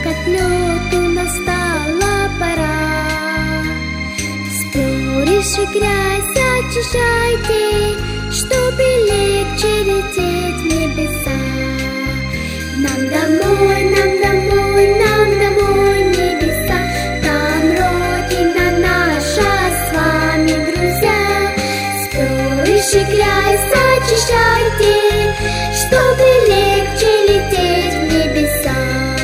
к отлету настала пора. Спорище грязь очищайте, чтобы легче лететь в небеса. Нам домой, нам домой, нам домой, небеса. Там Родина наша, с вами друзья. Спорище грязь очищайте, чтобы легче лететь в небеса.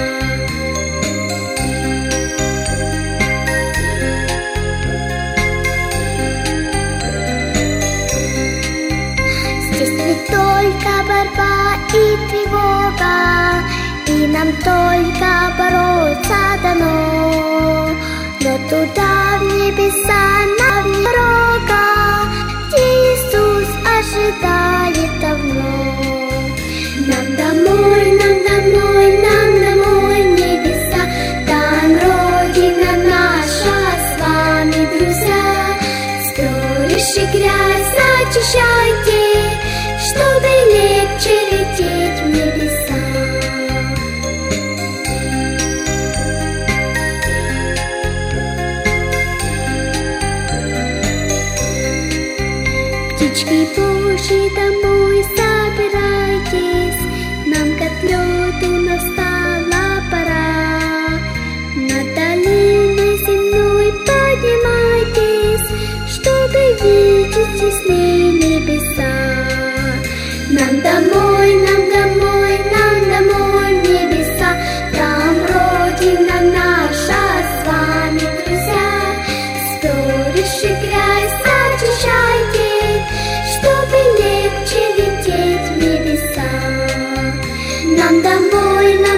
Здесь ведь только борьба и тревога, и нам только бороться дано. Но туда, в небеса, нам дорога, где Иисус ожидает давно. Нам домой, нам домой, нам домой, небеса. Там Родина наша, с вами друзья. Спорище грязь очищайте, чтобы легче лететь в небеса. Птички Божьи, домой собирайтесь, нам к отлету настала пора. Над долиной земной поднимайтесь, чтобы видеть ясные небеса. Нам домой, нам домой, нам домой, небеса. Там Родина наша, с вами друзья. Спорище грязь очищайте, чтобы легче лететь в небеса. Нам домой, нам